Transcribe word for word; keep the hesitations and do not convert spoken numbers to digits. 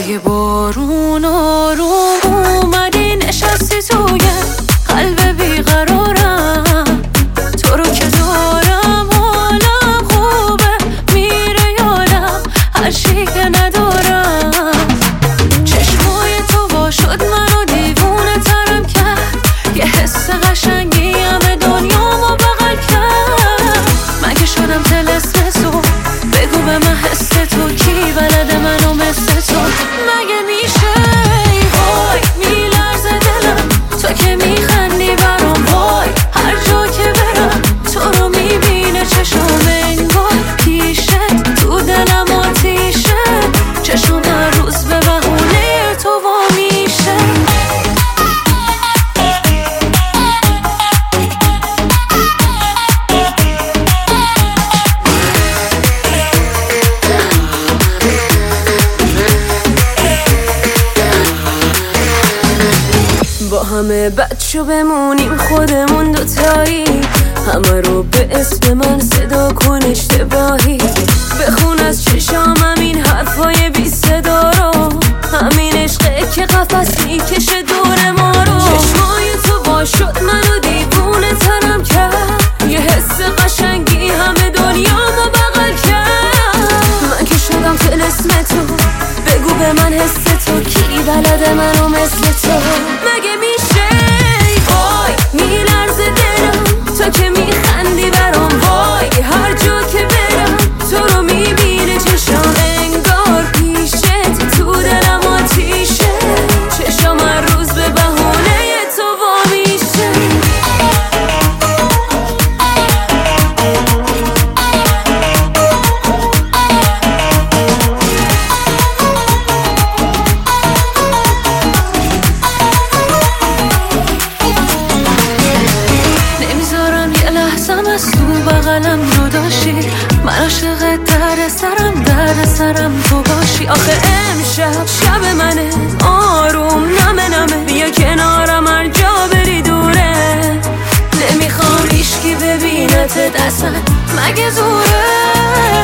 یه بارون آروم اومدی نشستی توی قلب بیقرارم، تو رو که دارم حالم خوبه میره یادم هر چی که ندارم. چشمای تو با شد منو دیوونه ترم کرد، یه حس قشنگی همه دنیامو بغل کرد. مگه شدم طلسم تو؟ بگو به من حس تو کی بلده منو مثل تو؟ مگه میشه؟ وای میلرزه دلم تو که میخندی برام، وای هر جا که برم تو رو میبینه چشم انگار پیشت، تو دلم آتیشه چشم هر روز به بهونه تو وا میشه. با همه بچه بمونیم خودمون دوتایی، همه رو به اسم من صدا کن اشتباهی، بخون از چشامم این حرفای بی صدا رو، همین عشقه که قفس میکشه دور ما رو. چشمای تو با شد منو دیوونه ترم کرد، یه حس قشنگی همه دنیامو بغل کرد. من که شدم طلسم تو، بگو به من حس تو کی بلده منو مثل تو؟ مگه میشه؟ وای میلرزه دلم تو که میخندی برام، وای هر جا که برم تو رو میبینه چشم انگار پیشت، تو دلم آتیشه چشم هر روز به بهونه تو وا میشه. از تو بغلم جداشی، من عاشق درد سرم درد سرم تو باشی. آخه امشب شب منه آروم نمه نمه، بیا کنارم هر جا بری دوره، نمیخوام هیچکی ببینت دستن مگه زوره.